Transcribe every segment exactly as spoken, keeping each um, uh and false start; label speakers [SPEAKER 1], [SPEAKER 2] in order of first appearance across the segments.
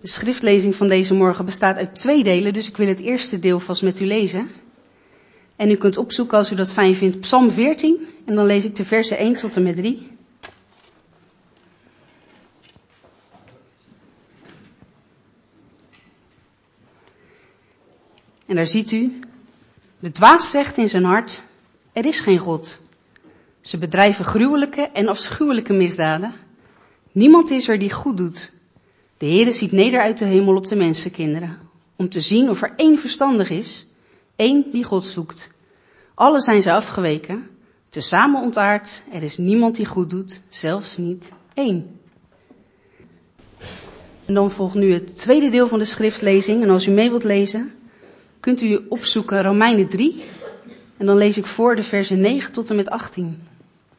[SPEAKER 1] De schriftlezing van deze morgen bestaat uit twee delen, dus ik wil het eerste deel vast met u lezen. En u kunt opzoeken als u dat fijn vindt, Psalm veertien, en dan lees ik de versen één tot en met drie. En daar ziet u, de dwaas zegt in zijn hart, er is geen God. Ze bedrijven gruwelijke en afschuwelijke misdaden. Niemand is er die goed doet. De Heere ziet neder uit de hemel op de mensenkinderen, om te zien of er één verstandig is, één die God zoekt. Alle zijn ze afgeweken, tezamen ontaard, er is niemand die goed doet, zelfs niet één. En dan volgt nu het tweede deel van de schriftlezing, en als u mee wilt lezen, kunt u opzoeken Romeinen drie, en dan lees ik voor de versen negen tot en met achttien.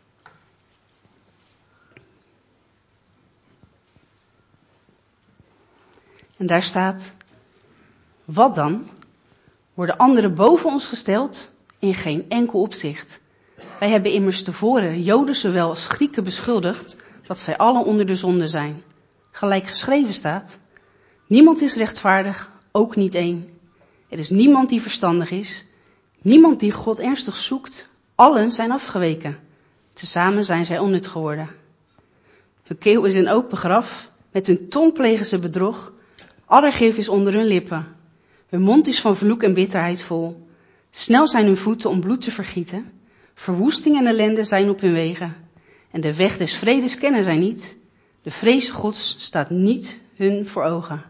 [SPEAKER 1] En daar staat, wat dan? Worden anderen boven ons gesteld? In geen enkel opzicht. Wij hebben immers tevoren Joden zowel als Grieken beschuldigd dat zij allen onder de zonde zijn. Gelijk geschreven staat, niemand is rechtvaardig, ook niet één. Er is niemand die verstandig is, niemand die God ernstig zoekt, allen zijn afgeweken. Tezamen zijn zij onnut geworden. Hun keel is een open graf, met hun tong plegen ze bedrog, aller gif is onder hun lippen. Hun mond is van vloek en bitterheid vol. Snel zijn hun voeten om bloed te vergieten. Verwoesting en ellende zijn op hun wegen. En de weg des vredes kennen zij niet. De vrees Gods staat niet hun voor ogen.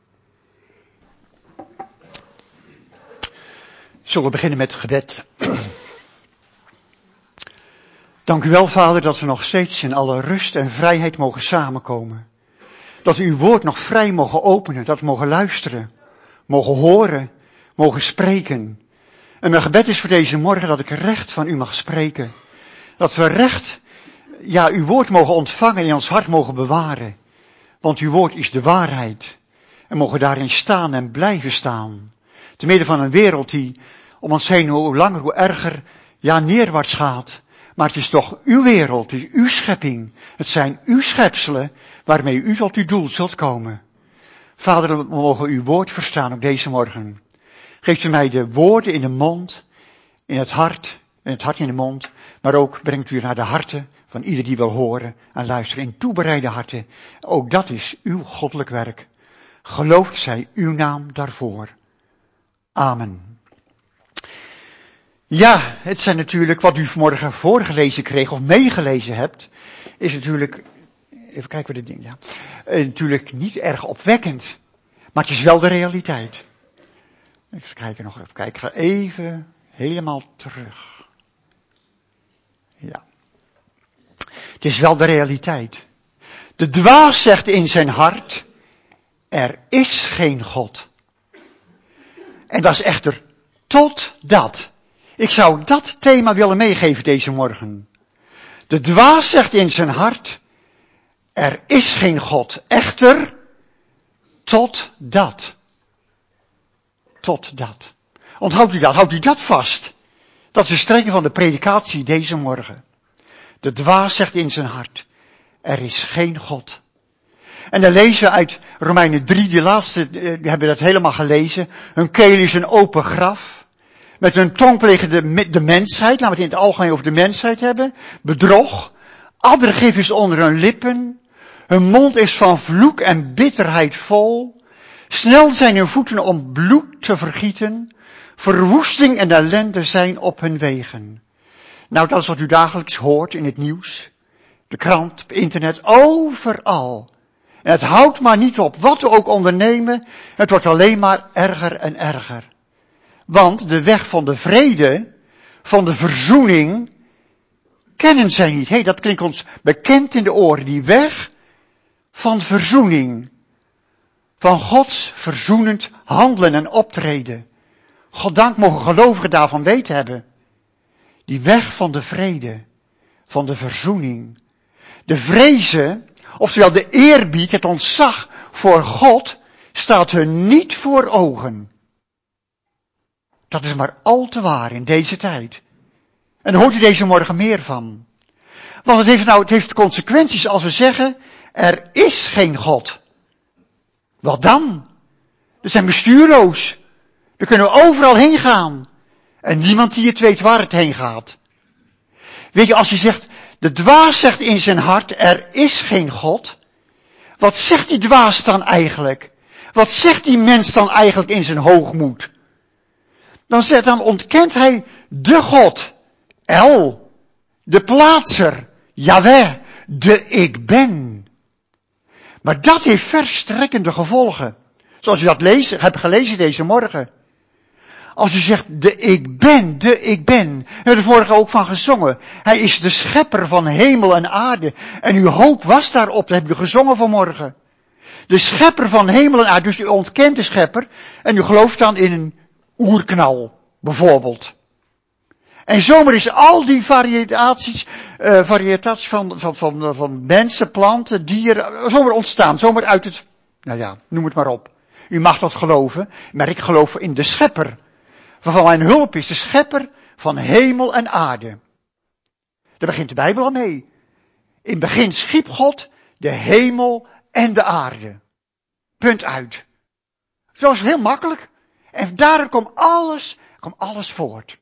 [SPEAKER 2] Zullen we beginnen met het gebed. Dank u wel, Vader, dat we nog steeds in alle rust en vrijheid mogen samenkomen. Dat we uw woord nog vrij mogen openen, dat we mogen luisteren, mogen horen, mogen spreken. En mijn gebed is voor deze morgen dat ik recht van u mag spreken. Dat we recht, ja, uw woord mogen ontvangen en in ons hart mogen bewaren. Want uw woord is de waarheid. En mogen daarin staan en blijven staan. Te midden van een wereld die om ons heen hoe langer hoe erger, ja, neerwaarts gaat. Maar het is toch uw wereld, het is uw schepping. Het zijn uw schepselen waarmee u tot uw doel zult komen. Vader, we mogen uw woord verstaan op deze morgen. Geeft u mij de woorden in de mond, in het hart, in het hart in de mond. Maar ook brengt u naar de harten van ieder die wil horen en luisteren in toebereide harten. Ook dat is uw goddelijk werk. Geloofd zij uw naam daarvoor. Amen. Ja, het zijn natuurlijk wat u vanmorgen voorgelezen kreeg of meegelezen hebt, is natuurlijk, even kijken wat dit ding, ja, uh, natuurlijk niet erg opwekkend, maar het is wel de realiteit. Even kijken nog, even kijken, ik ga even helemaal terug. Ja. Het is wel de realiteit. De dwaas zegt in zijn hart, er is geen God. En dat is echter totdat. Ik zou dat thema willen meegeven deze morgen. De dwaas zegt in zijn hart, er is geen God, echter, totdat. Totdat. Onthoudt u dat, houdt u dat vast. Dat is de strekking van de predikatie deze morgen. De dwaas zegt in zijn hart, er is geen God. En dan lezen we uit Romeinen drie, die laatste, die hebben dat helemaal gelezen. Hun keel is een open graf. Met hun tong plegen de, de mensheid, laten we het in het algemeen over de mensheid hebben. Bedrog. Addergif is onder hun lippen. Hun mond is van vloek en bitterheid vol. Snel zijn hun voeten om bloed te vergieten. Verwoesting en ellende zijn op hun wegen. Nou, dat is wat u dagelijks hoort in het nieuws. De krant, op internet, overal. En het houdt maar niet op. Wat we ook ondernemen, het wordt alleen maar erger en erger. Want de weg van de vrede, van de verzoening, kennen zij niet. Hé, hey, dat klinkt ons bekend in de oren. Die weg van verzoening. Van Gods verzoenend handelen en optreden. Goddank mogen gelovigen daarvan weten hebben. Die weg van de vrede, van de verzoening. De vrezen, oftewel de eerbied, het ontzag voor God, staat hun niet voor ogen. Dat is maar al te waar in deze tijd. En daar hoort u deze morgen meer van. Want het heeft nou, het heeft consequenties als we zeggen, er is geen God. Wat dan? We zijn bestuurloos. Dan kunnen we overal heen gaan. En niemand die het weet waar het heen gaat. Weet je, als je zegt, de dwaas zegt in zijn hart, er is geen God. Wat zegt die dwaas dan eigenlijk? Wat zegt die mens dan eigenlijk in zijn hoogmoed? Dan, zegt, dan ontkent hij de God, El, de plaatser, Yahweh, de ik ben. Maar dat heeft verstrekkende gevolgen. Zoals u dat lezen, hebt gelezen deze morgen. Als u zegt, de ik ben, de ik ben. We hebben er vorige ook van gezongen. Hij is de schepper van hemel en aarde. En uw hoop was daarop, dat heb je gezongen vanmorgen. De schepper van hemel en aarde. Dus u ontkent de schepper. En u gelooft dan in een oerknal, bijvoorbeeld. En zomaar is al die variaties, uh, variaties van, van, van, van mensen, planten, dieren, zomaar ontstaan. Zomaar uit het, nou ja, noem het maar op. U mag dat geloven, maar ik geloof in de schepper. Waarvan mijn hulp is, de schepper van hemel en aarde. Daar begint de Bijbel al mee. In het begin schiep God de hemel en de aarde. Punt uit. Zo is het heel makkelijk. En daardoor komt alles, komt alles voort.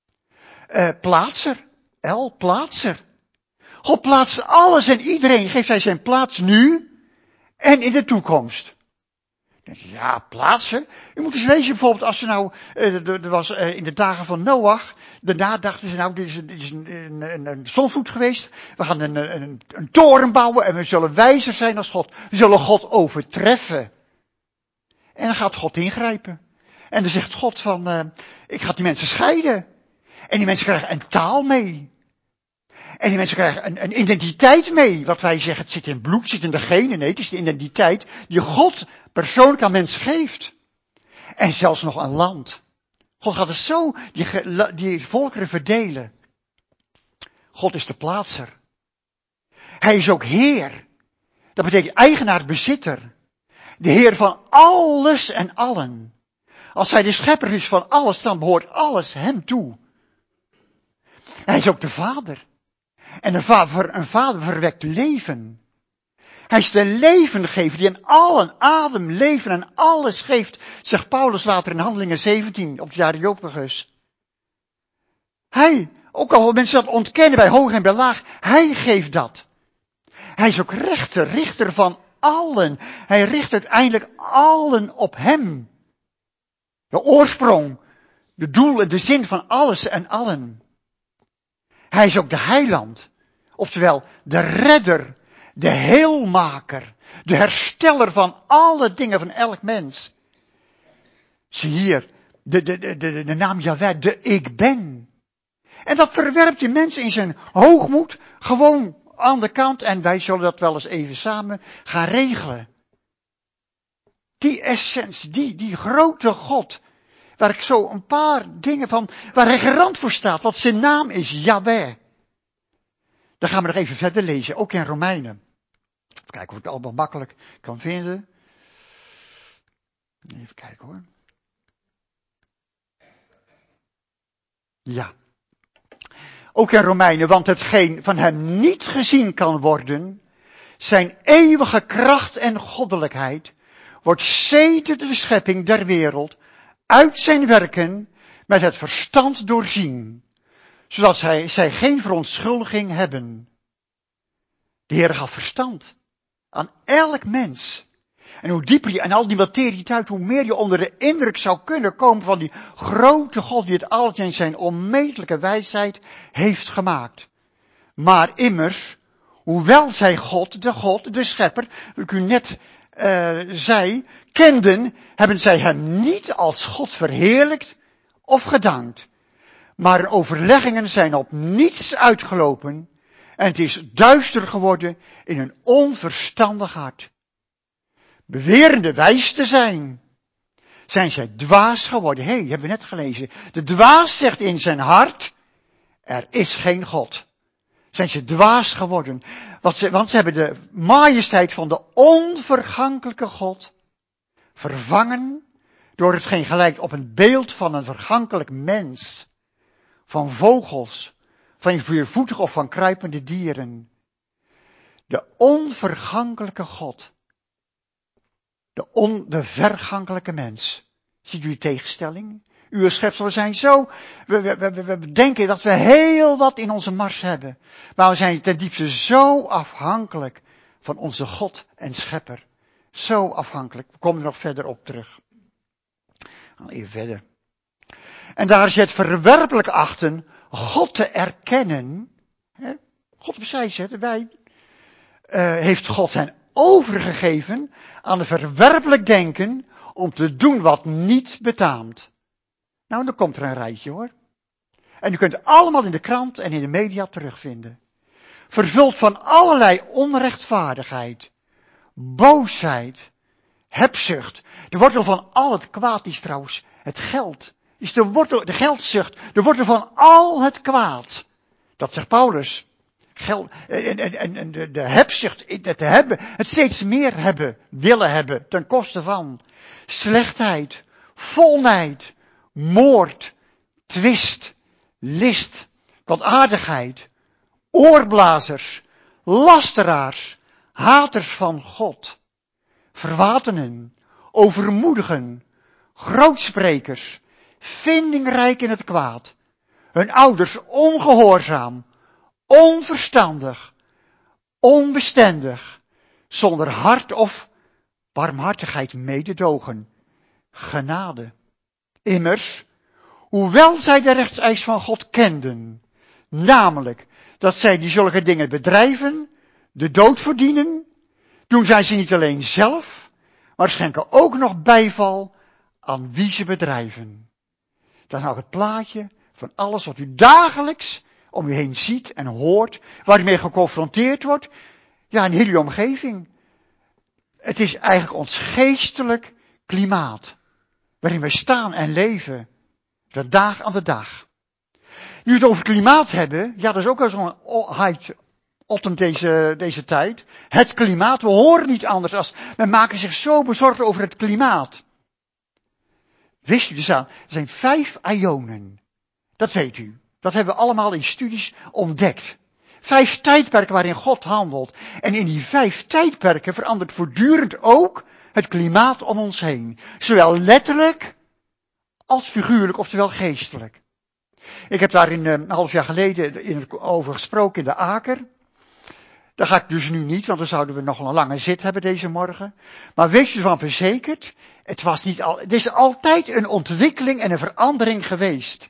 [SPEAKER 2] Uh, plaatser. El, plaatser. God plaatst alles en iedereen, geeft hij zijn plaats nu en in de toekomst. Ja, plaatsen. U moet eens lezen bijvoorbeeld als ze nou, uh, er was uh, in de dagen van Noach, daarna dachten ze nou, dit is, dit is een, een, een zonvloed geweest, we gaan een, een, een toren bouwen en we zullen wijzer zijn als God. We zullen God overtreffen. En dan gaat God ingrijpen. En dan zegt God van, uh, ik ga die mensen scheiden. En die mensen krijgen een taal mee. En die mensen krijgen een, een identiteit mee. Wat wij zeggen, het zit in bloed, het zit in de genen. Nee, het is de identiteit die God persoonlijk aan mensen geeft. En zelfs nog een land. God gaat dus zo die, die volkeren verdelen. God is de plaatser. Hij is ook Heer. Dat betekent eigenaar, bezitter. De Heer van alles en allen. Als hij de schepper is van alles, dan behoort alles hem toe. Hij is ook de Vader. En een vader, een vader verwekt leven. Hij is de levengever die aan allen adem, leven en alles geeft, zegt Paulus later in Handelingen zeventien op de Areopagus. Hij, ook al mensen dat ontkennen bij hoog en bij laag, hij geeft dat. Hij is ook rechter, richter van allen. Hij richt uiteindelijk allen op hem. De oorsprong, de doel en de zin van alles en allen. Hij is ook de heiland, oftewel de redder, de heelmaker, de hersteller van alle dingen van elk mens. Zie hier, de, de, de, de, de naam Yahweh, de ik ben. En dat verwerpt die mensen in zijn hoogmoed gewoon aan de kant en wij zullen dat wel eens even samen gaan regelen. Die essentie, die, die grote God, waar ik zo een paar dingen van, waar hij garant voor staat, wat zijn naam is, Yahweh. Dan gaan we nog even verder lezen, ook in Romeinen. Even kijken of ik het allemaal makkelijk kan vinden. Even kijken hoor. Ja. Ook in Romeinen, want hetgeen van hem niet gezien kan worden, zijn eeuwige kracht en goddelijkheid, wordt sedert de schepping der wereld uit zijn werken met het verstand doorzien, zodat zij, zij geen verontschuldiging hebben. De Heer gaf verstand aan elk mens. En hoe dieper je en al die materie duikt, hoe meer je onder de indruk zou kunnen komen van die grote God die het alles in zijn onmetelijke wijsheid heeft gemaakt. Maar immers, hoewel zij God, de God, de schepper, wat ik u net uh, zei, kenden, hebben zij hem niet als God verheerlijkt of gedankt. Maar hun overleggingen zijn op niets uitgelopen en het is duister geworden in hun onverstandig hart. Bewerende wijs te zijn, zijn zij dwaas geworden. Hé, hey, hebben we net gelezen. De dwaas zegt in zijn hart, er is geen God. Zijn ze dwaas geworden. Want ze, want ze hebben de majesteit van de onvergankelijke God vervangen door hetgeen gelijkt op een beeld van een vergankelijk mens. Van vogels, van viervoetige of van kruipende dieren. De onvergankelijke God De, on, de vergankelijke mens. Ziet u die tegenstelling? Uw schepselen zijn zo, we, we, we, we denken dat we heel wat in onze mars hebben. Maar we zijn ten diepste zo afhankelijk van onze God en Schepper. Zo afhankelijk. We komen er nog verder op terug. Even verder. En daar is het verwerpelijk achten God te erkennen. Hè? God opzij zetten, wij. Uh, heeft God hen overgegeven aan een verwerpelijk denken om te doen wat niet betaamt. Nou, dan komt er een rijtje hoor. En u kunt het allemaal in de krant en in de media terugvinden. Vervuld van allerlei onrechtvaardigheid, boosheid, hebzucht. De wortel van al het kwaad is trouwens het geld. Is de wortel, de geldzucht, de wortel van al het kwaad. Dat zegt Paulus. Geld, en, en, en de, de hebzucht, het hebben, het steeds meer hebben, willen hebben, ten koste van. Slechtheid, volheid, moord, twist, list, kwaadaardigheid, oorblazers, lasteraars, haters van God, verwatenen, overmoedigen, grootsprekers, vindingrijk in het kwaad, hun ouders ongehoorzaam, onverstandig, onbestendig, zonder hart of barmhartigheid mededogen, genade. Immers, hoewel zij de rechtseis van God kenden, namelijk dat zij die zulke dingen bedrijven, de dood verdienen, doen zij ze niet alleen zelf, maar schenken ook nog bijval aan wie ze bedrijven. Dat is nou het plaatje van alles wat u dagelijks om u heen ziet en hoort, waar u mee geconfronteerd wordt, ja, in heel uw omgeving. Het is eigenlijk ons geestelijk klimaat, waarin wij staan en leven, van dag aan de dag. Nu we het over klimaat hebben, ja, dat is ook wel zo'n hype otten deze, deze tijd. Het klimaat, we horen niet anders als, men maken zich zo bezorgd over het klimaat. Wist u dus aan, er zijn vijf ionen. Dat weet u. Dat hebben we allemaal in studies ontdekt. Vijf tijdperken waarin God handelt. En in die vijf tijdperken verandert voortdurend ook het klimaat om ons heen. Zowel letterlijk als figuurlijk, oftewel geestelijk. Ik heb daar in, een half jaar geleden in het, over gesproken in de Aker. Daar ga ik dus nu niet, want dan zouden we nog een lange zit hebben deze morgen. Maar wees ervan verzekerd, het was niet al, het is altijd een ontwikkeling en een verandering geweest.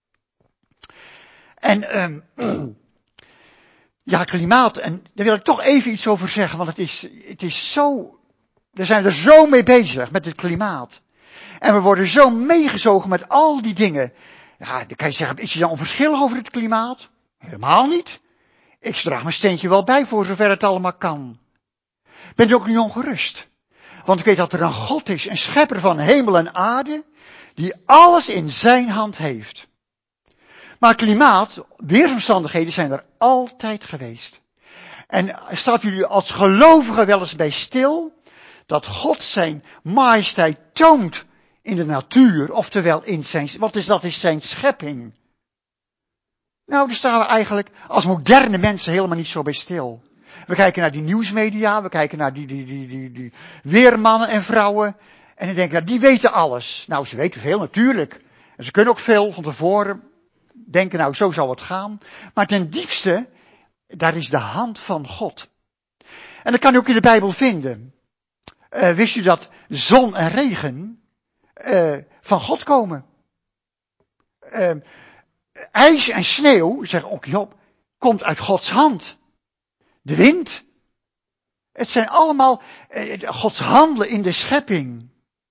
[SPEAKER 2] En, um, ja, klimaat, en daar wil ik toch even iets over zeggen, want het is, het is zo, we zijn er zo mee bezig met het klimaat. En we worden zo meegezogen met al die dingen. Ja, dan kan je zeggen, is er dan onverschillig over het klimaat? Helemaal niet. Ik draag mijn steentje wel bij voor zover het allemaal kan. Ben je ook niet ongerust? Want ik weet dat er een God is, een schepper van hemel en aarde, die alles in zijn hand heeft. Maar klimaat, weersomstandigheden zijn er altijd geweest. En staat jullie als gelovigen wel eens bij stil, dat God zijn majesteit toont in de natuur, oftewel in zijn, wat is dat, is zijn schepping. Nou, daar staan we eigenlijk als moderne mensen helemaal niet zo bij stil. We kijken naar die nieuwsmedia, we kijken naar die, die, die, die, die weermannen en vrouwen. En dan denken, nou, die weten alles. Nou, ze weten veel natuurlijk. En ze kunnen ook veel van tevoren denken, nou, zo zal het gaan. Maar ten diepste, daar is de hand van God. En dat kan u ook in de Bijbel vinden. Uh, wist u dat zon en regen uh, van God komen? Uh, ijs en sneeuw, zeg ook Job, komt uit Gods hand. De wind. Het zijn allemaal uh, Gods handelen in de schepping.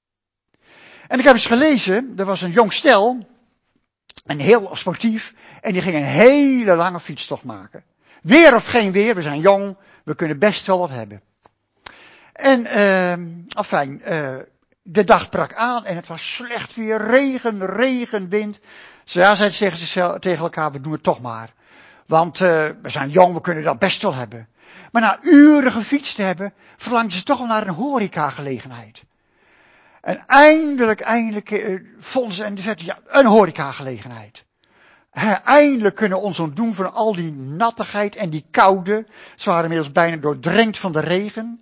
[SPEAKER 2] En ik heb eens gelezen, er was een jong stel, en heel sportief, en die ging een hele lange fietstocht maken. Weer of geen weer, we zijn jong, we kunnen best wel wat hebben. En, uh, afijn, uh, de dag brak aan en het was slecht weer, regen, regen, wind. Dus ja, zij zeggen ze tegen elkaar, we doen het toch maar. Want uh, we zijn jong, we kunnen dat best wel hebben. Maar na uren gefietst te hebben, verlangden ze toch wel naar een horecagelegenheid. En eindelijk, eindelijk uh, vonden ze in de verte, ja, een horecagelegenheid. He, eindelijk kunnen we ons ontdoen van al die nattigheid en die koude. Ze waren inmiddels bijna doordrenkt van de regen.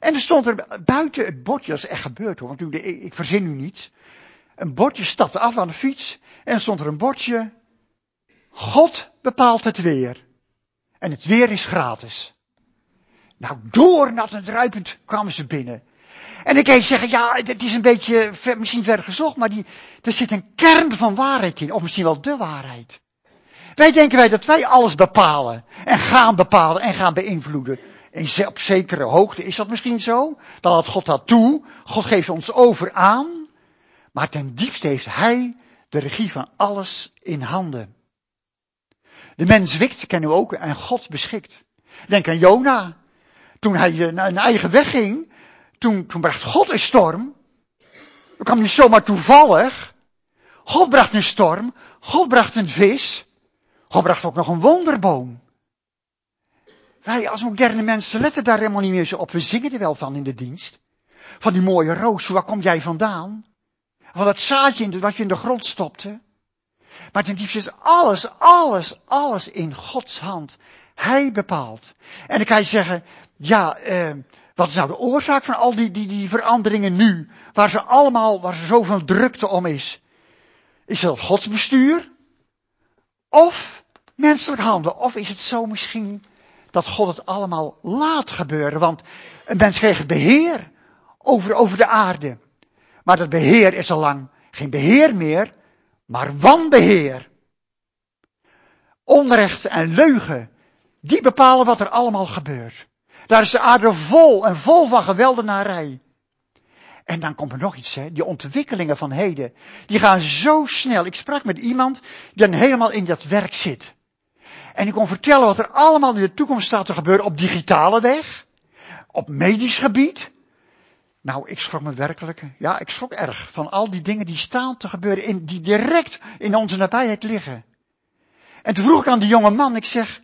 [SPEAKER 2] En er stond er buiten het bordje, dat is echt gebeurd hoor, want ik, ik verzin nu niets. Een bordje stapte af aan de fiets en er stond er een bordje. God bepaalt het weer. En het weer is gratis. Nou, doornat en druipend kwamen ze binnen. En ik kan zeggen, ja, het is een beetje ver, misschien ver gezocht, maar die, er zit een kern van waarheid in. Of misschien wel de waarheid. Wij denken wij dat wij alles bepalen. En gaan bepalen en gaan beïnvloeden. En op zekere hoogte is dat misschien zo. Dan had God dat toe. God geeft ons over aan. Maar ten diepste heeft Hij de regie van alles in handen. De mens wikt, kennen we ook, en God beschikt. Denk aan Jona. Toen hij naar een eigen weg ging, toen, toen bracht God een storm. Dat kwam niet zomaar toevallig. God bracht een storm. God bracht een vis. God bracht ook nog een wonderboom. Wij als moderne mensen letten daar helemaal niet meer zo op. We zingen er wel van in de dienst. Van die mooie roos, waar kom jij vandaan? Van dat zaadje wat je in de grond stopte. Maar ten diepste is alles, alles, alles in Gods hand. Hij bepaalt. En dan kan je zeggen, ja, eh, wat is nou de oorzaak van al die, die, die veranderingen nu? Waar ze allemaal, waar er zoveel drukte om is. Is dat Gods bestuur? Of menselijk handelen? Of is het zo misschien dat God het allemaal laat gebeuren? Want een mens kreeg het beheer over, over de aarde. Maar dat beheer is al lang geen beheer meer, maar wanbeheer. Onrecht en leugen, die bepalen wat er allemaal gebeurt. Daar is de aarde vol en vol van geweldenarij. En dan komt er nog iets, hè. Die ontwikkelingen van heden, die gaan zo snel. Ik sprak met iemand die dan helemaal in dat werk zit. En ik kon vertellen wat er allemaal in de toekomst staat te gebeuren op digitale weg, op medisch gebied. Nou, ik schrok me werkelijk, ja, ik schrok erg van al die dingen die staan te gebeuren, in, die direct in onze nabijheid liggen. En toen vroeg ik aan die jonge man, ik zeg,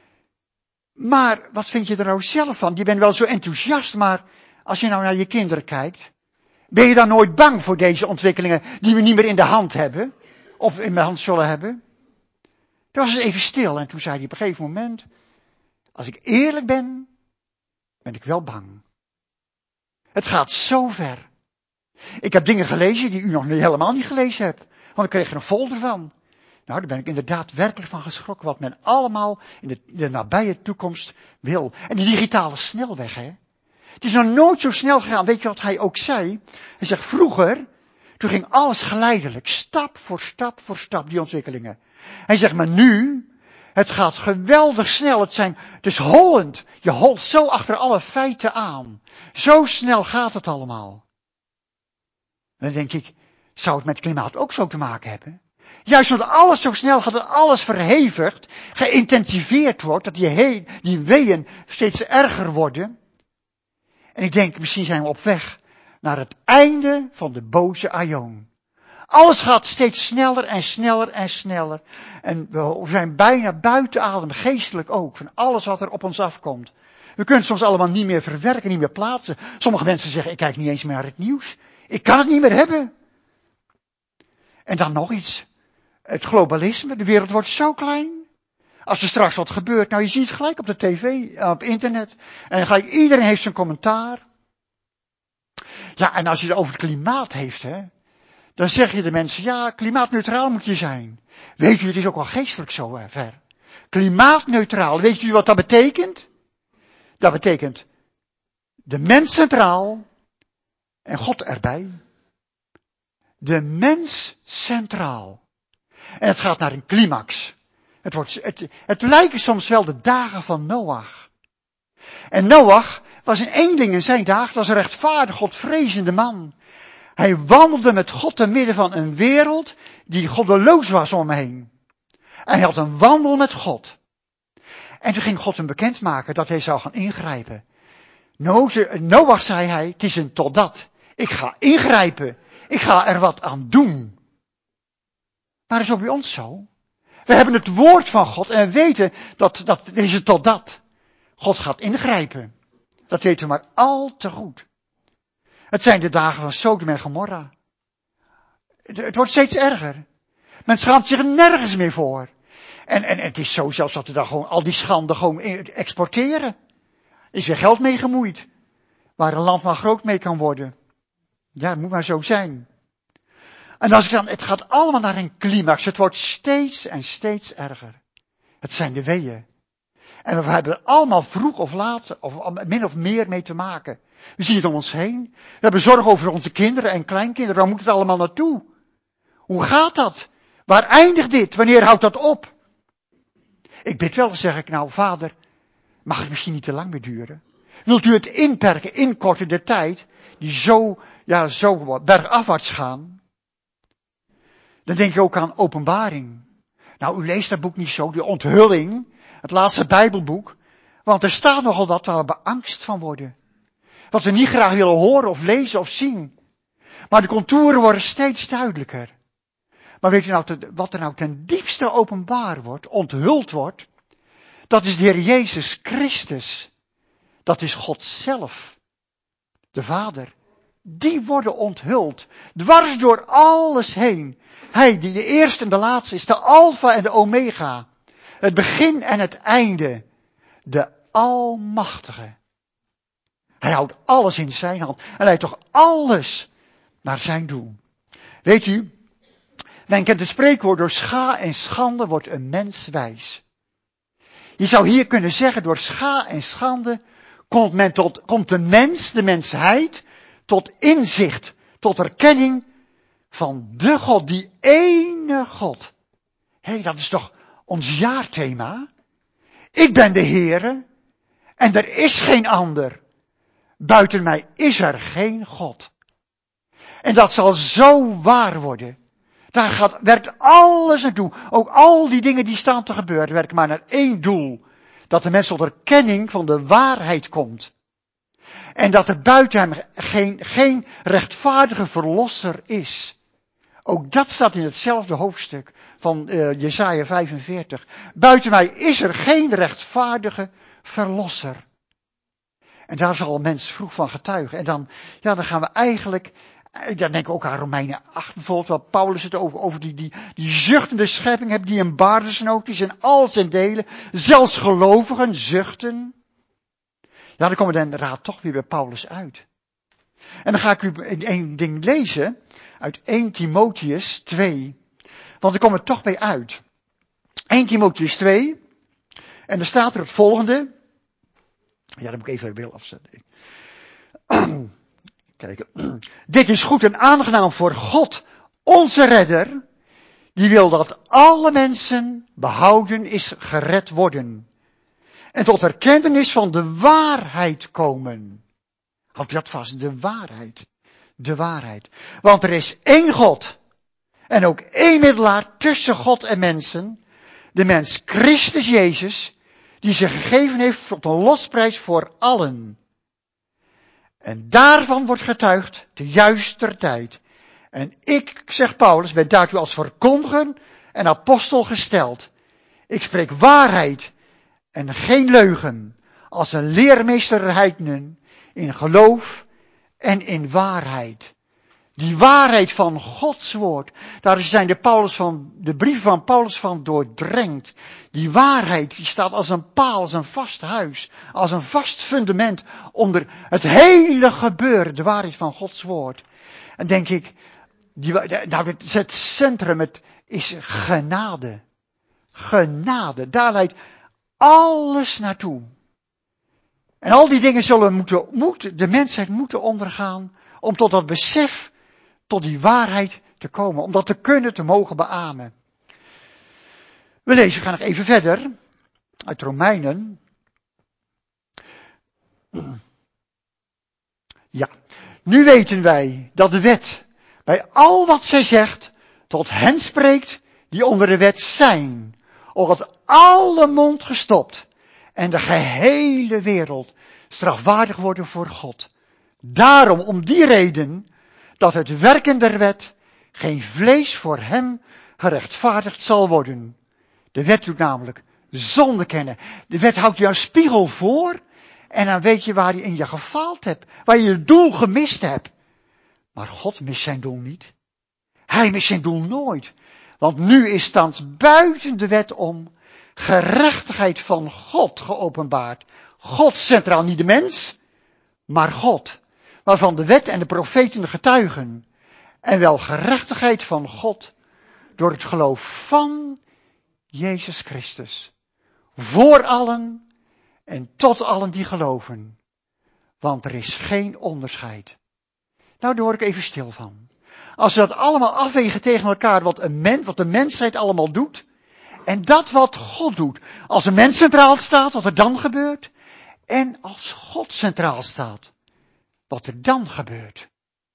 [SPEAKER 2] maar wat vind je er nou zelf van? Je bent wel zo enthousiast, maar als je nou naar je kinderen kijkt, ben je dan nooit bang voor deze ontwikkelingen die we niet meer in de hand hebben? Of in de hand zullen hebben? Toen was het even stil en toen zei hij op een gegeven moment, als ik eerlijk ben, ben ik wel bang. Het gaat zo ver. Ik heb dingen gelezen die u nog helemaal niet gelezen hebt. Want ik kreeg er een folder van. Nou, daar ben ik inderdaad werkelijk van geschrokken. Wat men allemaal in de, in de nabije toekomst wil. En die digitale snelweg, hè. Het is nog nooit zo snel gegaan. Weet je wat hij ook zei? Hij zegt, vroeger, toen ging alles geleidelijk. Stap voor stap voor stap, die ontwikkelingen. Hij zegt, maar nu, het gaat geweldig snel. Het zijn, het is hollend. Je holt zo achter alle feiten aan. Zo snel gaat het allemaal. Dan denk ik, zou het met klimaat ook zo te maken hebben? Juist omdat alles zo snel gaat, dat alles verhevigd, geïntensiveerd wordt, dat die, he, die weeën steeds erger worden. En ik denk, misschien zijn we op weg naar het einde van de boze aion. Alles gaat steeds sneller en sneller en sneller. En we zijn bijna buiten adem, geestelijk ook, van alles wat er op ons afkomt. We kunnen het soms allemaal niet meer verwerken, niet meer plaatsen. Sommige mensen zeggen, ik kijk niet eens meer naar het nieuws. Ik kan het niet meer hebben. En dan nog iets. Het globalisme, de wereld wordt zo klein. Als er straks wat gebeurt, nou je ziet het gelijk op de tv, op internet. En dan gelijk, iedereen heeft zijn commentaar. Ja, en als je het over het klimaat heeft, hè. Dan zeg je de mensen, ja, klimaatneutraal moet je zijn. Weet u, het is ook wel geestelijk zo hè, ver. Klimaatneutraal, weet u wat dat betekent? Dat betekent de mens centraal en God erbij. De mens centraal. En het gaat naar een climax. Het, wordt, het, het lijken soms wel de dagen van Noach. En Noach was een eenling in zijn dagen, was een rechtvaardig, godvrezende man. Hij wandelde met God te midden van een wereld die goddeloos was om hem heen. En hij had een wandel met God. En toen ging God hem bekendmaken dat hij zou gaan ingrijpen. Noach, zei hij, het is een totdat. Ik ga ingrijpen. Ik ga er wat aan doen. Maar is ook bij ons zo. We hebben het woord van God en we weten dat, dat er is een totdat. God gaat ingrijpen. Dat weten we maar al te goed. Het zijn de dagen van Sodom en Gomorra. Het, het wordt steeds erger. Men schaamt zich nergens meer voor. En, en het is zo zelfs dat we daar gewoon al die schande gewoon exporteren. Is er geld mee gemoeid. waar een land maar groot mee kan worden. Ja, het moet maar zo zijn. En als ik dan, het gaat allemaal naar een climax. Het wordt steeds en steeds erger. Het zijn de weeën. En we hebben er allemaal vroeg of laat, of min of meer mee te maken. We zien het om ons heen. We hebben zorg over onze kinderen en kleinkinderen. Waar moet het allemaal naartoe? Hoe gaat dat? Waar eindigt dit? Wanneer houdt dat op? Ik bid wel, zeg ik nou, Vader, mag het misschien niet te lang meer duren? Wilt u het inperken, inkorten, de tijd, die zo, ja, zo bergafwaarts gaan? Dan denk je ook aan Openbaring. Nou, u leest dat boek niet zo, de onthulling, het laatste Bijbelboek, want er staat nogal wat waar we beangst van worden. Wat we niet graag willen horen of lezen of zien. Maar de contouren worden steeds duidelijker. Maar weet u nou, wat er nou ten diepste openbaar wordt, onthuld wordt, dat is de Heer Jezus Christus. Dat is God zelf, de Vader. Die worden onthuld, dwars door alles heen. Hij die de eerste en de laatste is, de Alpha en de Omega. Het begin en het einde. De Almachtige. Hij houdt alles in zijn hand. En leidt toch alles naar zijn doel. Weet u, men kent het spreekwoord, door scha en schande wordt een mens wijs. Je zou hier kunnen zeggen, door scha en schande komt men tot, komt de mens, de mensheid, tot inzicht, tot erkenning van de God, die ene God. Hé, hey, dat is toch ons jaarthema? Ik ben de Heere en er is geen ander. Buiten mij is er geen God. En dat zal zo waar worden. Daar gaat, werkt alles naartoe. Ook al die dingen die staan te gebeuren, werken maar naar één doel. Dat de mens tot erkenning van de waarheid komt. En dat er buiten hem geen, geen rechtvaardige verlosser is. Ook dat staat in hetzelfde hoofdstuk van uh, Jesaja vijfenveertig. Buiten mij is er geen rechtvaardige verlosser. En daar zal een mens vroeg van getuigen. En dan, ja, dan gaan we eigenlijk, dan denk ik ook aan Romeinen acht bijvoorbeeld, waar Paulus het over, over die, die, die zuchtende schepping hebt, die een baardensnood is in al zijn delen. Zelfs gelovigen zuchten. Ja, dan komen we inderdaad toch weer bij Paulus uit. En dan ga ik u één ding lezen uit eerste Timotheus twee. Want ik kom er toch bij uit. eerste Timotheus twee. En er staat er het volgende. Ja, dan moet ik even het beeld afzetten. Kijk. Dit is goed en aangenaam voor God, onze redder. Die wil dat alle mensen behouden is gered worden. En tot erkentenis van de waarheid komen. Houd dat vast, de waarheid. De waarheid. Want er is één God. En ook één middelaar tussen God en mensen. De mens Christus Jezus. Die zich gegeven heeft tot een losprijs voor allen. En daarvan wordt getuigd de juiste tijd. En ik, zegt Paulus, ben daartoe als verkondiger en apostel gesteld. Ik spreek waarheid en geen leugen. Als een leermeester heidenen in geloof en in waarheid. Die waarheid van Gods woord, daar zijn de, Paulus van, de brieven van Paulus van doordrenkt. Die waarheid, die staat als een paal, als een vast huis, als een vast fundament onder het hele gebeuren, de waarheid van Gods woord. En denk ik, die, nou, het centrum het is genade. Genade, daar leidt alles naartoe. En al die dingen zullen moeten, moet, de mensheid moeten ondergaan om tot dat besef, tot die waarheid te komen. Om dat te kunnen, te mogen beamen. We lezen, we gaan nog even verder. Uit Romeinen. Ja. Nu weten wij dat de wet bij al wat zij zegt tot hen spreekt die onder de wet zijn. Opdat alle mond gestopt en de gehele wereld strafwaardig worden voor God. Daarom, om die reden, dat het werken der wet geen vlees voor hem gerechtvaardigd zal worden. De wet doet namelijk zonde kennen. De wet houdt je een spiegel voor en dan weet je waar je in je gefaald hebt. Waar je je doel gemist hebt. Maar God mist zijn doel niet. Hij mist zijn doel nooit. Want nu is thans buiten de wet om gerechtigheid van God geopenbaard. God centraal, niet de mens, maar God, waarvan de wet en de profeten getuigen, en wel gerechtigheid van God, door het geloof van Jezus Christus, voor allen en tot allen die geloven, want er is geen onderscheid. Nou, daar word ik even stil van. Als we dat allemaal afwegen tegen elkaar, wat, een mens, wat de mensheid allemaal doet, en dat wat God doet, als een mens centraal staat, wat er dan gebeurt, en als God centraal staat, wat er dan gebeurt.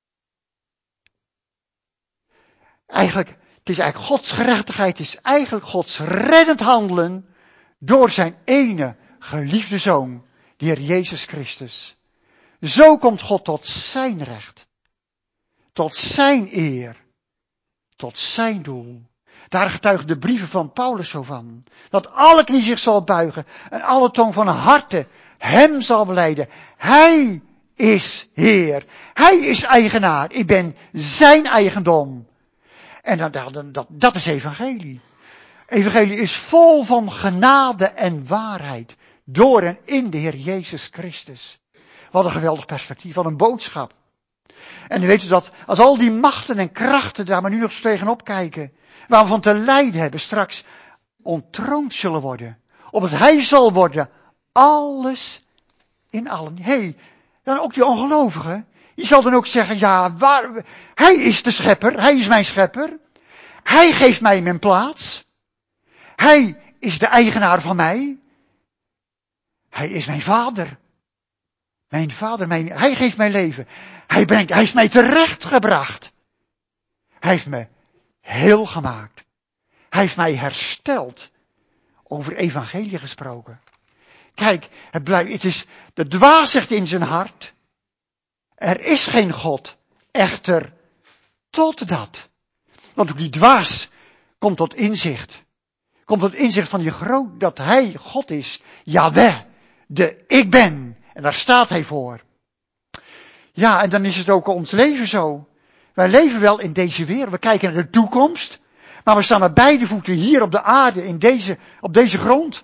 [SPEAKER 2] Eigenlijk, het is eigenlijk Gods gerechtigheid, het is eigenlijk Gods reddend handelen door zijn ene geliefde Zoon, de Heer Jezus Christus. Zo komt God tot zijn recht, tot zijn eer, tot zijn doel. Daar getuigen de brieven van Paulus zo van. Dat alle knie zich zal buigen en alle tong van harte hem zal belijden. Hij is Heer. Hij is eigenaar. Ik ben zijn eigendom. En dat, dat, dat, dat is evangelie. Evangelie is vol van genade en waarheid. Door en in de Heer Jezus Christus. Wat een geweldig perspectief. Wat een boodschap. En u weet dat als al die machten en krachten daar maar nu nog eens tegenop kijken. Waar we van te lijden hebben straks ontroond zullen worden. Opdat hij zal worden. Alles in allen. Hé, hey, dan ook die ongelovigen. Die zal dan ook zeggen, ja, waar, hij is de schepper. Hij is mijn schepper. Hij geeft mij mijn plaats. Hij is de eigenaar van mij. Hij is mijn vader. Mijn vader, mijn, hij geeft mij leven. Hij brengt, hij heeft mij terechtgebracht. Hij heeft me heel gemaakt. Hij heeft mij hersteld. Over evangelie gesproken. Kijk, het blijft, het is, de dwaas zegt in zijn hart. Er is geen God. Echter, tot dat. Want ook die dwaas komt tot inzicht. Komt tot inzicht van die groot, dat hij God is. Jaweh, de ik ben. En daar staat hij voor. Ja, en dan is het ook ons leven zo. Wij leven wel in deze wereld. We kijken naar de toekomst. Maar we staan met beide voeten hier op de aarde, in deze, op deze grond.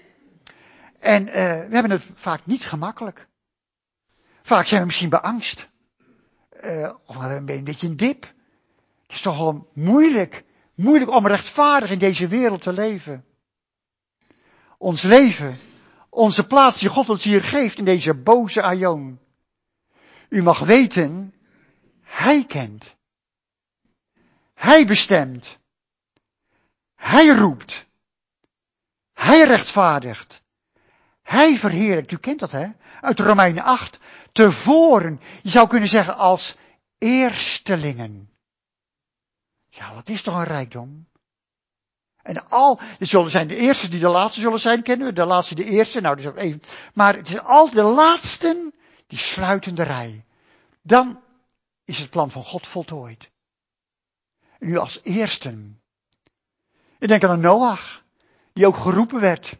[SPEAKER 2] En uh, we hebben het vaak niet gemakkelijk. Vaak zijn we misschien beangst. Uh, of we hebben een beetje een dip. Het is toch wel moeilijk. Moeilijk om rechtvaardig in deze wereld te leven. Ons leven. Onze plaats die God ons hier geeft in deze boze aion. U mag weten, hij kent. Hij bestemt. Hij roept. Hij rechtvaardigt. Hij verheerlijkt. U kent dat, hè? Uit Romeinen acht. Tevoren. Je zou kunnen zeggen als eerstelingen. Ja, dat is toch een rijkdom. En al, er zullen zijn de eerste die de laatste zullen zijn, kennen we. De laatste de eerste. Nou, dat is ook even. Maar het is al de laatsten die sluiten de rij. Dan is het plan van God voltooid. En nu als eersten. Ik denk aan Noach, die ook geroepen werd.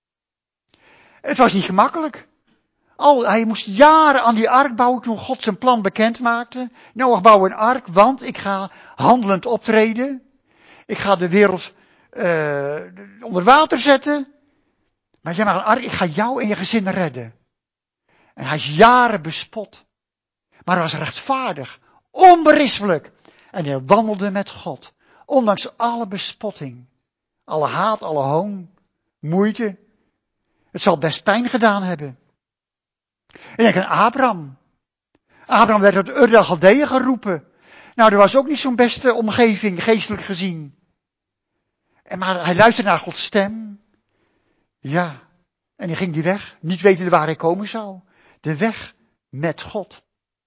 [SPEAKER 2] Het was niet gemakkelijk. Al, hij moest jaren aan die ark bouwen toen God zijn plan bekend maakte. Noach bouw een ark, want ik ga handelend optreden. Ik ga de wereld uh, onder water zetten. Maar jij maakt een ark, ik ga jou en je gezin redden. En hij is jaren bespot. Maar hij was rechtvaardig, onberispelijk. En hij wandelde met God. Ondanks alle bespotting. Alle haat, alle hoon, moeite. Het zal best pijn gedaan hebben. En denk aan Abraham. Abraham werd uit Ur de Galdeeën geroepen. Nou, er was ook niet zo'n beste omgeving, geestelijk gezien. En maar hij luisterde naar Gods stem. Ja. En hij ging die weg, niet wetende waar hij komen zou. De weg met God.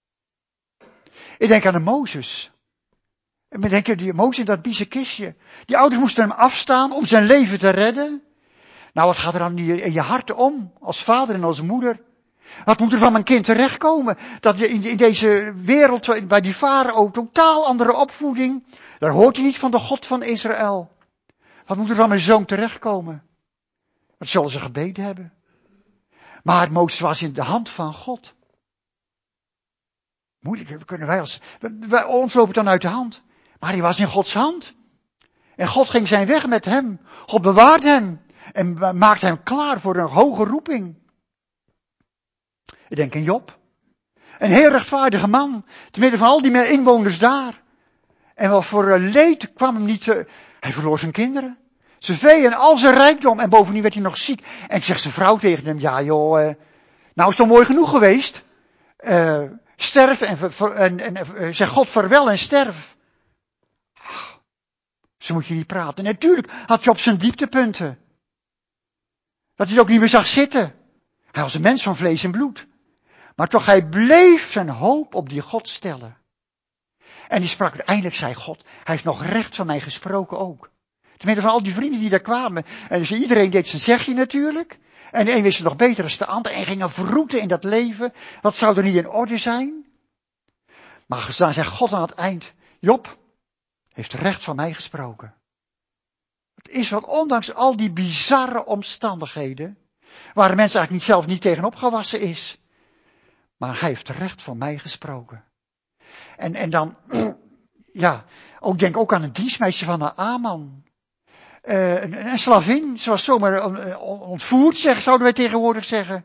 [SPEAKER 2] Ik denk aan de Mozes. En we denken, die Mozes in dat bieze kistje. Die ouders moesten hem afstaan om zijn leven te redden. Nou, wat gaat er dan in je hart om, als vader en als moeder? Wat moet er van mijn kind terechtkomen? Dat je in deze wereld, bij die farao, totaal andere opvoeding. Daar hoort hij niet van de God van Israël. Wat moet er van mijn zoon terechtkomen? Wat zullen ze gebeden hebben? Maar Mozes was in de hand van God. Moeilijk, kunnen wij als, wij, ons loopt het dan uit de hand. Maar hij was in Gods hand. En God ging zijn weg met hem. God bewaarde hem. En maakte hem klaar voor een hoge roeping. Ik denk aan Job. Een heel rechtvaardige man. Te midden van al die inwoners daar. En wat voor leed kwam hem niet. Uh, hij verloor zijn kinderen. Zijn vee en al zijn rijkdom. En bovendien werd hij nog ziek. En zegt zijn vrouw tegen hem. Ja joh. Uh, nou is het toch mooi genoeg geweest. Uh, sterf en, en, en uh, zeg God vaarwel en sterf. Ach, zo moet je niet praten. En natuurlijk had hij op zijn dieptepunten. Dat hij het ook niet meer zag zitten. Hij was een mens van vlees en bloed. Maar toch, hij bleef zijn hoop op die God stellen. En die sprak, eindelijk zei God, hij heeft nog recht van mij gesproken ook. Te midden van al die vrienden die daar kwamen. En dus iedereen deed zijn zegje natuurlijk. En de een wist het nog beter dan de ander. En gingen vroeten in dat leven. Wat zou er niet in orde zijn? Maar dan zei God aan het eind, Job heeft recht van mij gesproken. Het is wat ondanks al die bizarre omstandigheden, waar de mens eigenlijk niet zelf niet tegenop gewassen is. Maar hij heeft recht van mij gesproken. En, en dan, ja, ook denk ook aan een dienstmeisje van Naaman. Uh, een, een slavin, ze was zomaar uh, ontvoerd, zeg, zouden wij tegenwoordig zeggen.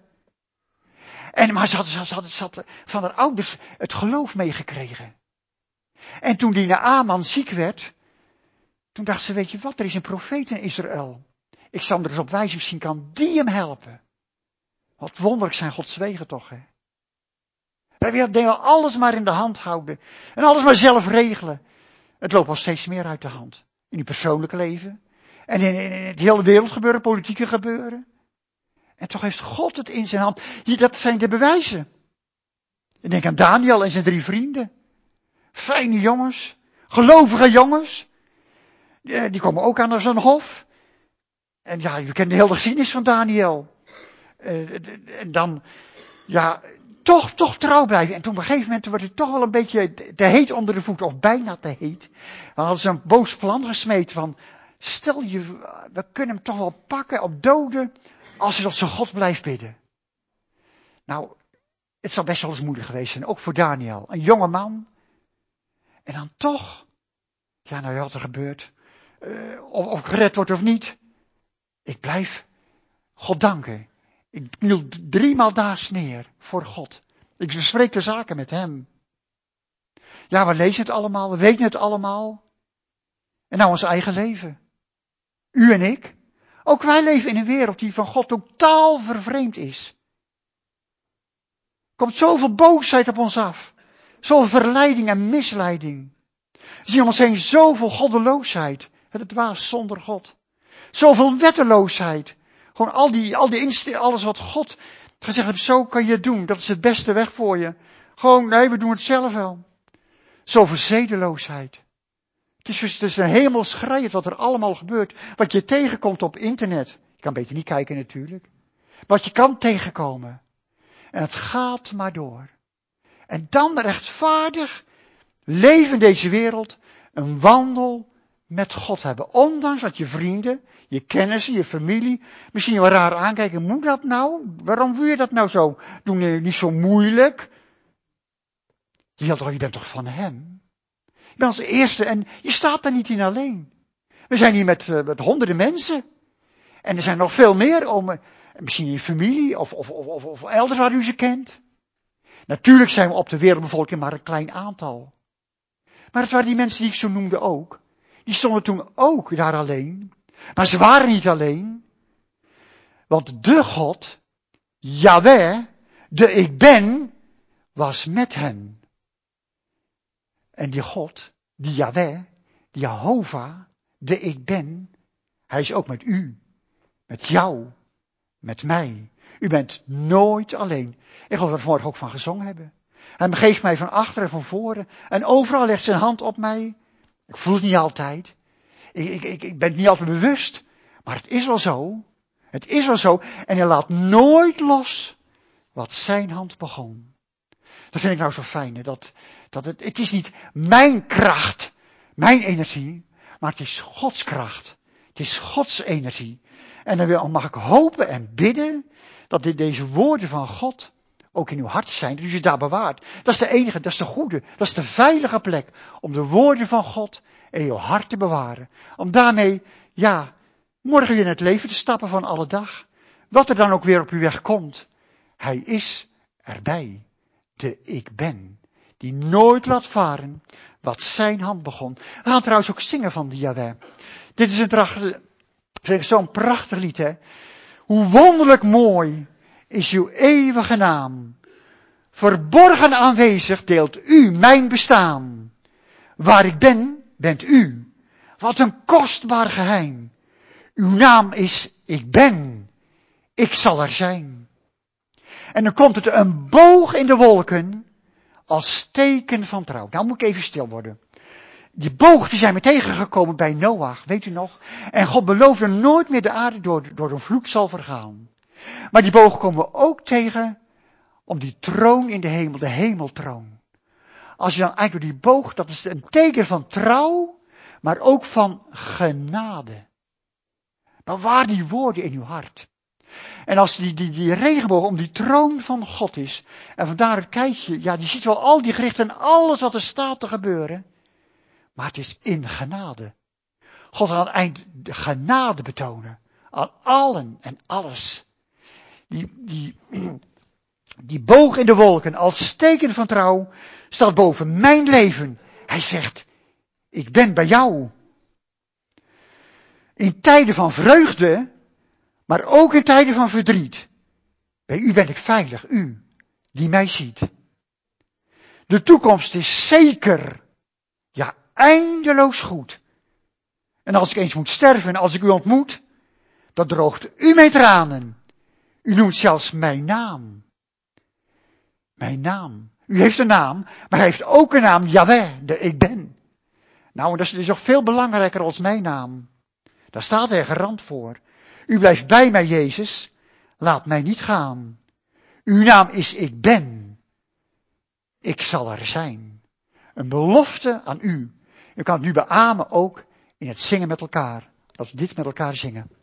[SPEAKER 2] En, maar ze had, ze, had, ze had van haar ouders het geloof meegekregen. En toen die Naaman ziek werd, toen dacht ze, weet je wat, er is een profeet in Israël. Ik zal hem er eens op wijzen, misschien kan die hem helpen. Wat wonderlijk zijn Gods wegen toch, hè. Wij willen alles maar in de hand houden. En alles maar zelf regelen. Het loopt al steeds meer uit de hand. In je persoonlijke leven. En in, in, in het hele wereldgebeuren, politieke gebeuren. En toch heeft God het in zijn hand. Hier, dat zijn de bewijzen. Ik denk aan Daniel en zijn drie vrienden. Fijne jongens. Gelovige jongens. Die, die komen ook aan zo'n hof. En ja, je kent de hele geschiedenis van Daniel. Uh, en dan, ja, toch, toch trouw blijven. En toen op een gegeven moment wordt het toch wel een beetje te heet onder de voeten. Of bijna te heet. Dan hadden ze een boos plan gesmeed van, stel je, we kunnen hem toch wel pakken op doden, als hij tot zijn God blijft bidden. Nou, het zou best wel eens moeilijk geweest zijn, ook voor Daniel. Een jonge man. En dan toch, ja nou wat er gebeurt, uh, of, of gered wordt of niet. Ik blijf God danken. Ik kniel driemaal daags neer voor God. Ik bespreek de zaken met hem. Ja, we lezen het allemaal, we weten het allemaal. En nou ons eigen leven. U en ik. Ook wij leven in een wereld die van God totaal vervreemd is. Er komt zoveel boosheid op ons af. Zoveel verleiding en misleiding. We zien om ons heen zoveel goddeloosheid. Het was zonder God. Zoveel wetteloosheid. Gewoon al die, al die inst- alles wat God gezegd heeft, zo kan je het doen. Dat is het beste weg voor je. Gewoon, nee, we doen het zelf wel. Zoveel zedeloosheid. Het is, het is een hemelsschreiend wat er allemaal gebeurt. Wat je tegenkomt op internet. Je kan beter niet kijken natuurlijk. Wat je kan tegenkomen. En het gaat maar door. En dan rechtvaardig leven in deze wereld. Een wandel met God hebben. Ondanks dat je vrienden, je kennissen, je familie misschien wel raar aankijken. Moet dat nou? Waarom wil je dat nou zo doen? Nee, niet zo moeilijk. Je, had toch, je bent toch van hem? Je bent als eerste en je staat daar niet in alleen. We zijn hier met, uh, met honderden mensen. En er zijn nog veel meer om, uh, misschien in je familie of, of, of, of, of elders waar u ze kent. Natuurlijk zijn we op de wereldbevolking maar een klein aantal. Maar het waren die mensen die ik zo noemde ook. Die stonden toen ook daar alleen. Maar ze waren niet alleen. Want de God, Yahweh, de ik ben, was met hen. En die God, die Yahweh, die Jehovah, de ik ben, hij is ook met u, met jou, met mij. U bent nooit alleen. Ik geloof dat we vanmorgen ook van gezongen hebben. Hij begeeft mij van achter en van voren. En overal legt zijn hand op mij. Ik voel het niet altijd. Ik, ik, ik, ik ben het niet altijd bewust. Maar het is wel zo. Het is wel zo. En hij laat nooit los wat zijn hand begon. Dat vind ik nou zo fijn. Hè? Dat, dat het, het is niet mijn kracht, mijn energie. Maar het is Gods kracht. Het is Gods energie. En dan mag ik hopen en bidden dat dit, deze woorden van God ook in uw hart zijn. Dat u ze daar bewaart. Dat is de enige, dat is de goede, dat is de veilige plek. Om de woorden van God in uw hart te bewaren. Om daarmee, ja, morgen weer in het leven te stappen van alle dag. Wat er dan ook weer op uw weg komt. Hij is erbij. de ik ben. Die nooit laat varen wat zijn hand begon. We gaan trouwens ook zingen van die Yahweh. Dit is een prachtig, zo'n prachtig lied, hè. Hoe wonderlijk mooi is uw eeuwige naam. Verborgen aanwezig deelt u mijn bestaan. Waar ik ben, bent u. Wat een kostbaar geheim. Uw naam is ik ben. Ik zal er zijn. En dan komt het een boog in de wolken als teken van trouw. Nou moet ik even stil worden. Die boog die zijn we tegengekomen bij Noach, weet u nog? En God beloofde nooit meer de aarde door, door een vloed zal vergaan. Maar die boog komen we ook tegen om die troon in de hemel, de hemeltroon. Als je dan eigenlijk door die boog, dat is een teken van trouw, maar ook van genade. Bewaar die woorden in uw hart. En als die, die, die regenboog om die troon van God is, en vandaar kijk je, ja, die ziet wel al die gerichten en alles wat er staat te gebeuren, maar het is in genade. God gaat aan het eind de genade betonen, aan allen en alles. Die, die, die boog in de wolken als teken van trouw staat boven mijn leven. Hij zegt, ik ben bij jou. In tijden van vreugde, maar ook in tijden van verdriet. Bij u ben ik veilig, u, die mij ziet. De toekomst is zeker, ja, eindeloos goed. En als ik eens moet sterven, als ik u ontmoet, dan droogt u mijn tranen. U noemt zelfs mijn naam. Mijn naam. U heeft een naam, maar hij heeft ook een naam, Yahweh, de ik ben. Nou, dat is nog veel belangrijker als mijn naam. Daar staat hij garant voor. U blijft bij mij, Jezus. Laat mij niet gaan. Uw naam is ik ben. Ik zal er zijn. Een belofte aan u. U kan het nu beamen ook in het zingen met elkaar. Dat we dit met elkaar zingen.